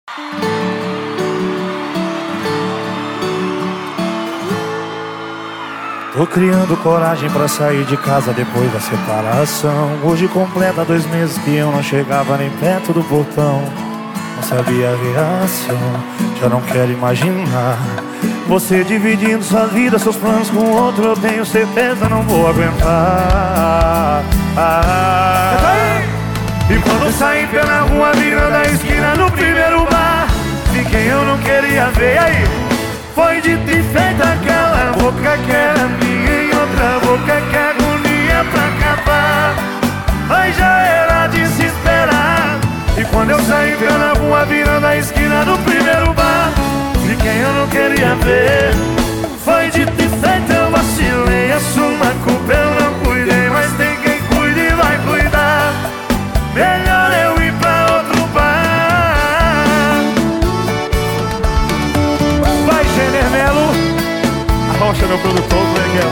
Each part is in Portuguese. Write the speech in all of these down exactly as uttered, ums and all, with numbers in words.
Tô criando coragem pra sair de casa depois da separação. Hoje completa dois meses que eu não chegava nem perto do portão. Não sabia a reação, já não quero imaginar você dividindo sua vida, seus planos com outro. Eu tenho certeza, não vou aguentar. ah, E quando saí pela rua, virando a esquina no primeiro bar, vi quem eu não queria ver. E aí? Foi dito e feito, aquela boca que era minha em outra boca, que agonia pra acabar. Mas já era de se esperar. E quando eu saí pela rua, virando a esquina do primeiro bar, vi quem eu não queria ver. Foi dito e feito, eu vacilei, assumo a culpa, eu não cuidei. Mas tem quem cuide e vai cuidar. Melhor eu ir pra outro bar. Vai, Jenner Melo, arrocha meu produtor, legal.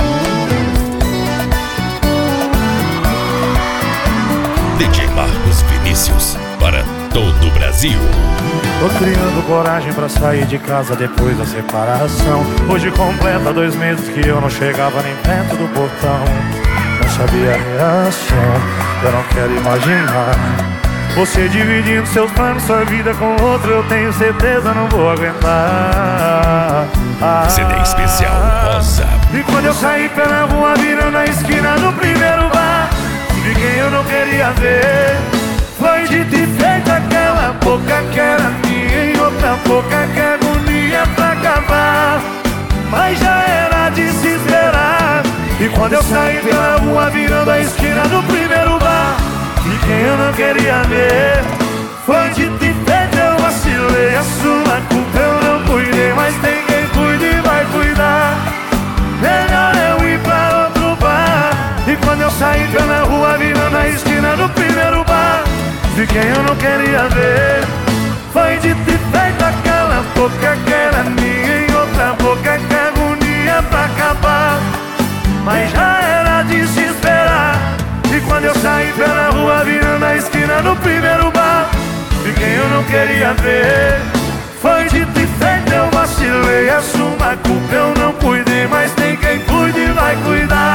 D J Marcos Vinícius, para todo o Brasil. Tô criando coragem pra sair de casa depois da separação. Hoje completa dois meses que eu não chegava nem perto do portão. Não sabia a reação, eu não quero imaginar você dividindo seus planos, sua vida com outro. Eu tenho certeza, não vou aguentar. ah, C D especial Rosa. E quando eu saí pela rua, virando a esquina no primeiro bar, vi quem eu não queria ver. Foi dito e feito, aquela boca que era minha em outra boca, que agonia pra acabar. Mas já era de se esperar. E quando eu saí pela rua, virando a esquina do primeiro bar, vi quem eu não queria ver. Foi dito e feito, eu vacilei, assumo a culpa, eu não cuidei. Mas tem quem cuide e vai cuidar. Melhor eu ir pra outro bar. E quando eu saí pela rua, virando a esquina do primeiro bar, vi quem eu não queria ver. Foi dito e feito, aquela boca que era minha em outra boca, que agonia pra acabar. Mas já era de se esperar. E quando eu saí pela rua, virando a esquina do primeiro bar, vi quem eu não queria ver. Foi dito e feito, eu vacilei, assumo a culpa, eu não cuidei. Mas tem quem cuide e vai cuidar.